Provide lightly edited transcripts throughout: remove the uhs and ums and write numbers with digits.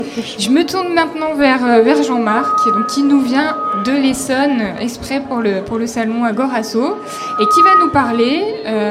Je me tourne maintenant vers Jean-Marc, donc, qui nous vient de l'Essonne, exprès pour le salon Agorasso, et qui va nous parler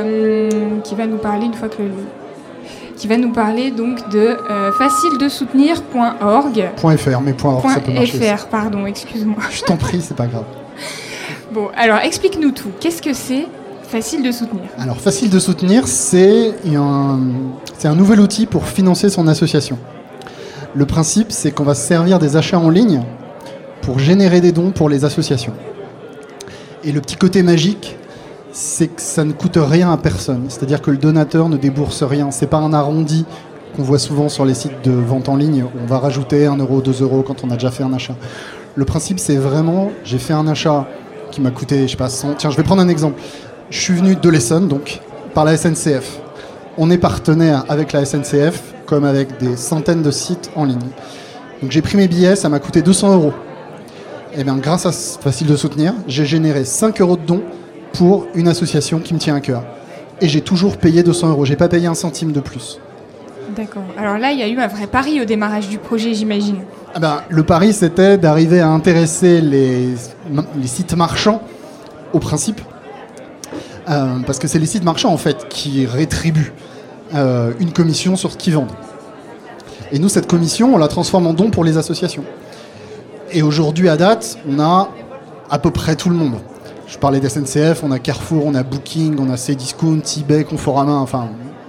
donc de faciledesoutenir.org. .fr, mais .org, ça peut marcher. .fr, pardon, excuse-moi. Je t'en prie, c'est pas grave. Bon, alors explique-nous tout. Qu'est-ce que c'est Facile de soutenir? Alors, Facile de soutenir, c'est un nouvel outil pour financer son association. Le principe, c'est qu'on va se servir des achats en ligne pour générer des dons pour les associations. Et le petit côté magique, c'est que ça ne coûte rien à personne. C'est-à-dire que le donateur ne débourse rien. C'est pas un arrondi qu'on voit souvent sur les sites de vente en ligne. On va rajouter 1 euro, 2 euros quand on a déjà fait un achat. Le principe, c'est vraiment, j'ai fait un achat qui m'a coûté, je sais pas, 100... Tiens, je vais prendre un exemple. Je suis venu de l'Essonne, donc, par la SNCF. On est partenaire avec la SNCF, comme avec des centaines de sites en ligne. Donc j'ai pris mes billets, ça m'a coûté 200 euros. Et bien grâce à Facile de soutenir, j'ai généré 5 euros de dons pour une association qui me tient à cœur. Et j'ai toujours payé 200 euros, j'ai pas payé un centime de plus. D'accord. Alors là, il y a eu un vrai pari au démarrage du projet, j'imagine. Le pari, c'était d'arriver à intéresser les sites marchands au principe. Parce que c'est les sites marchands, en fait, qui rétribuent une commission sur ce qu'ils vendent. Et nous, cette commission, on la transforme en don pour les associations. Et aujourd'hui, à date, on a à peu près tout le monde. Je parlais d'SNCF, on a Carrefour, on a Booking, on a Cdiscount, eBay, Conforama, enfin...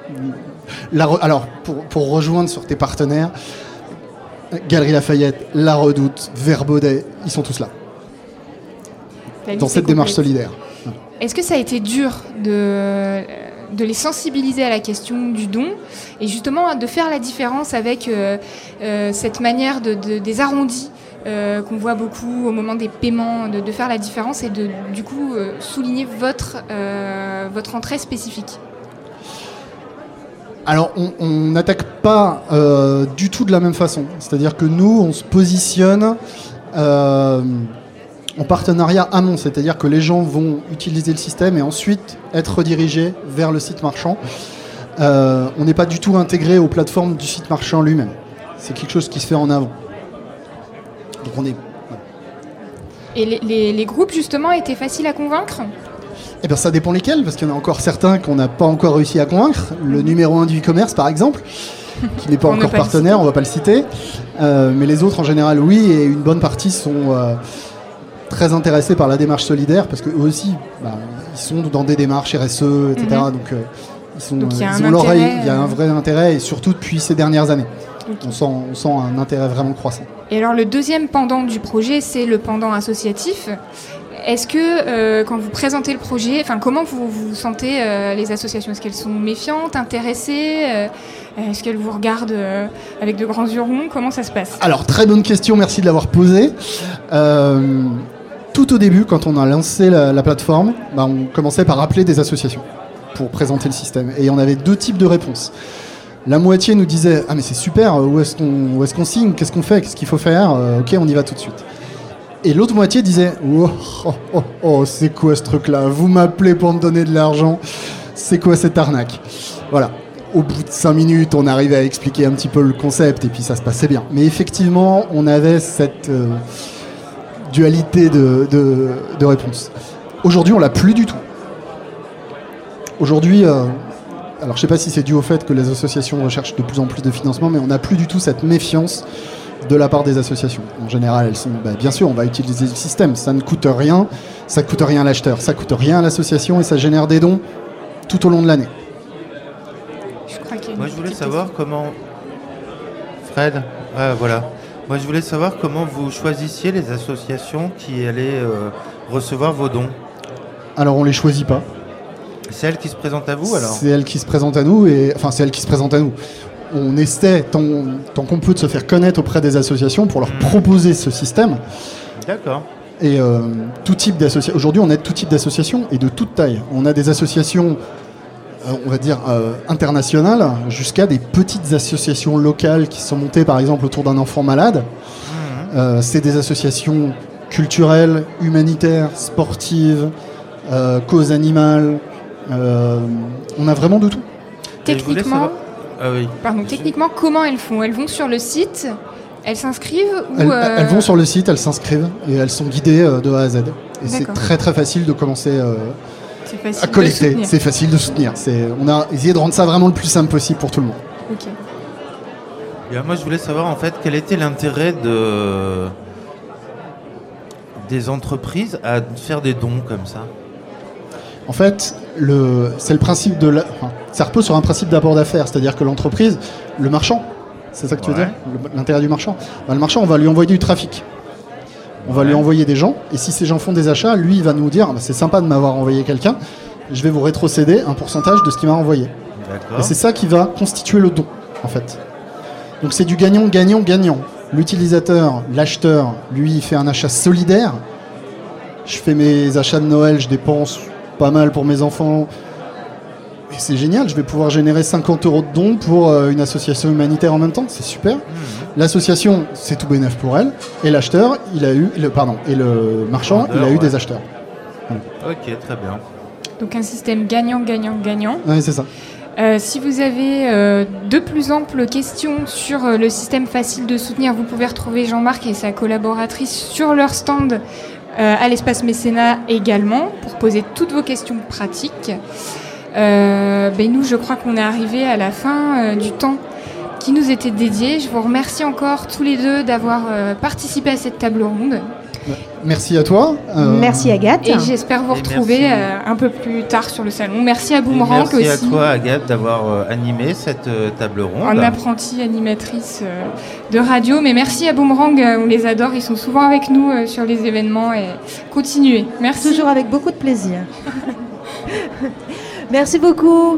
Alors, pour rejoindre sur tes partenaires, Galeries Lafayette, La Redoute, Verbaudet, ils sont tous là. Dans cette démarche solidaire. Est-ce que ça a été dur de les sensibiliser à la question du don et justement de faire la différence avec cette manière des arrondis qu'on voit beaucoup au moment des paiements, de faire la différence et de du coup souligner votre entrée spécifique? Alors, on n'attaque pas du tout de la même façon. C'est-à-dire que nous, on se positionne en partenariat amont. C'est-à-dire que les gens vont utiliser le système et ensuite être redirigés vers le site marchand. On n'est pas du tout intégré aux plateformes du site marchand lui-même. C'est quelque chose qui se fait en avant. Donc on est... Et les groupes, justement, étaient faciles à convaincre ? Eh bien, ça dépend lesquels, parce qu'il y en a encore certains qu'on n'a pas encore réussi à convaincre. Le numéro 1 du e-commerce, par exemple, qui n'est pas encore partenaire, on ne va pas le citer. Mais les autres, en général, oui, et une bonne partie sont très intéressés par la démarche solidaire, parce qu'eux aussi, ils sont dans des démarches RSE, etc. Donc, ils ont l'oreille, il y a un vrai intérêt, et surtout depuis ces dernières années. Okay. On sent un intérêt vraiment croissant. Et alors, le deuxième pendant du projet, c'est le pendant associatif. Est-ce que, quand vous présentez le projet, comment vous sentez les associations ? Est-ce qu'elles sont méfiantes, intéressées ? Est-ce qu'elles vous regardent avec de grands yeux ronds ? Comment ça se passe ? Alors, très bonne question, merci de l'avoir posée. Tout au début, quand on a lancé la plateforme, on commençait par appeler des associations pour présenter le système. Et on avait deux types de réponses. La moitié nous disait « Ah mais c'est super, où est-ce qu'on signe ? Qu'est-ce qu'on fait ? Qu'est-ce qu'il faut faire ? Ok, on y va tout de suite. » Et l'autre moitié disait « Oh, c'est quoi ce truc-là ? Vous m'appelez pour me donner de l'argent ? C'est quoi cette arnaque ?» Voilà. Au bout de 5 minutes, on arrivait à expliquer un petit peu le concept et puis ça se passait bien. Mais effectivement, on avait cette dualité de réponse. Aujourd'hui, on l'a plus du tout. Aujourd'hui, alors je ne sais pas si c'est dû au fait que les associations recherchent de plus en plus de financement, mais on n'a plus du tout cette méfiance de la part des associations. En général, elles sont, bien sûr, on va utiliser le système, ça ne coûte rien, ça ne coûte rien à l'acheteur, ça ne coûte rien à l'association et ça génère des dons tout au long de l'année. Moi, je voulais savoir comment... Fred, voilà. Moi, je voulais savoir comment vous choisissiez les associations qui allaient recevoir vos dons. Alors, on ne les choisit pas. C'est elles qui se présentent à vous, alors ? C'est elles qui se présentent à nous, c'est elles qui se présentent à nous. On essaie, tant qu'on peut, de se faire connaître auprès des associations pour leur proposer ce système. D'accord. Et tout type d'association. Aujourd'hui, on aide tout type d'associations et de toute taille. On a des associations, on va dire, internationales, jusqu'à des petites associations locales qui sont montées, par exemple, autour d'un enfant malade. C'est des associations culturelles, humanitaires, sportives, causes animales. On a vraiment de tout. Techniquement, techniquement, comment elles font ? Elles vont sur le site Elles s'inscrivent ou Elles vont sur le site, elles s'inscrivent et elles sont guidées de A à Z. Et c'est D'accord. très très facile de commencer c'est facile à collecter. de soutenir. C'est facile de soutenir. On a essayé de rendre ça vraiment le plus simple possible pour tout le monde. Ok. Et moi, je voulais savoir en fait quel était l'intérêt des entreprises à faire des dons comme ça. En fait, c'est le principe ça repose sur un principe d'apport d'affaires, c'est-à-dire que l'entreprise, le marchand, c'est ça que tu veux Ouais. dire, l'intérêt du marchand. Le marchand, on va lui envoyer du trafic. On va lui envoyer des gens, et si ces gens font des achats, lui, il va nous dire, c'est sympa de m'avoir envoyé quelqu'un, je vais vous rétrocéder un pourcentage de ce qu'il m'a envoyé. D'accord. Et c'est ça qui va constituer le don, en fait. Donc c'est du gagnant-gagnant-gagnant. L'utilisateur, l'acheteur, lui, il fait un achat solidaire. Je fais mes achats de Noël, je dépense pas mal pour mes enfants. Et c'est génial, je vais pouvoir générer 50 € de dons pour une association humanitaire en même temps, c'est super. L'association, c'est tout bénef pour elle. Et l'acheteur, et le marchand, il a eu des acheteurs. Ok, très bien. Donc un système gagnant-gagnant-gagnant. Oui, c'est ça. Si vous avez de plus amples questions sur le système facile de soutenir, vous pouvez retrouver Jean-Marc et sa collaboratrice sur leur stand à l'espace mécénat également pour poser toutes vos questions pratiques. Nous, je crois qu'on est arrivé à la fin du temps qui nous était dédié. Je vous remercie encore tous les deux d'avoir participé à cette table ronde. Merci à toi. Merci Agathe. Et j'espère vous Et retrouver merci. un peu plus tard sur le salon. Merci à Boomerang Merci aussi. à toi, Agathe, d'avoir animé cette table ronde. En apprentie animatrice de radio. Mais merci à Boomerang, on les adore. Ils sont souvent avec nous sur les événements. Et continuez. Merci. Toujours avec beaucoup de plaisir. Merci beaucoup.